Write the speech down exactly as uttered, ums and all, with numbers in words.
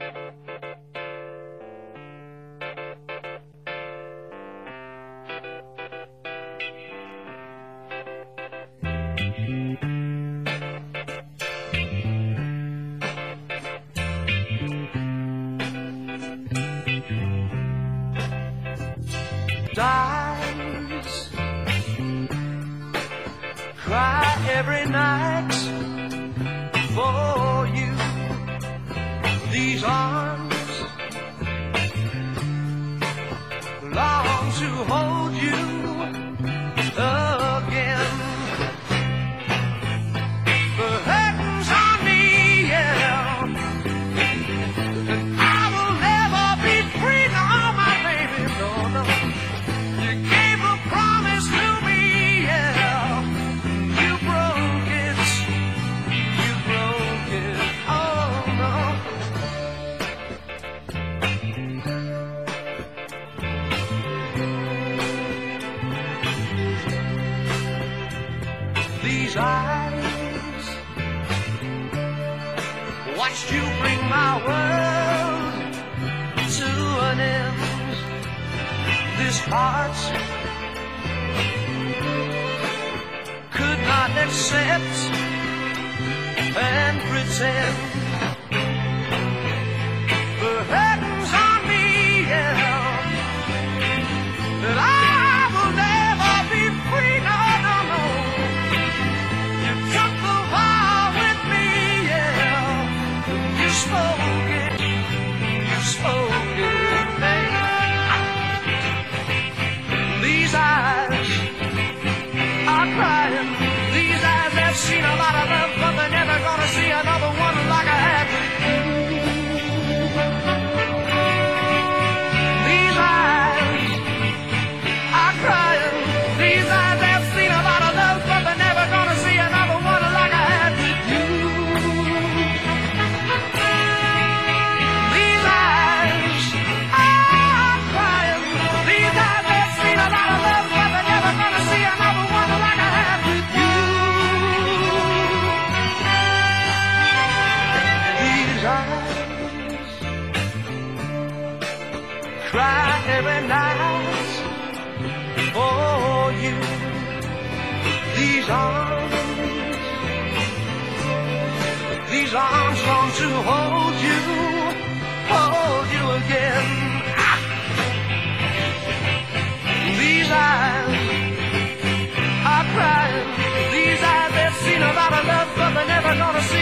Dies, cry every night for you. These arms long to hold you again. The heaven's on me, yeah, and I will never be free, no, my baby, no, no. You gave a promise to me, yeah. You broke it, you broke it, oh no. These eyes watched you bring my world to an end. This heart could not accept and pretend. The heaven's on me, yeah, that I will never be free, no, no, no. You took the vow with me, yeah. You spoke it, you spoke it, baby. These eyes are crying. These eyes have seen a lot of love, but they're never gonna see another one like I had with you. These eyes are crying. These eyes have seen a lot of love, but they're never gonna see another one like I had with you. These eyes are crying. These eyes have seen a lot of love, but they're never gonna see another one like I had with you. These eyes cry every night for you. These arms, these arms long to hold you, hold you again. Ah! These eyes are crying. These eyes have seen a lot of love, but they're never gonna see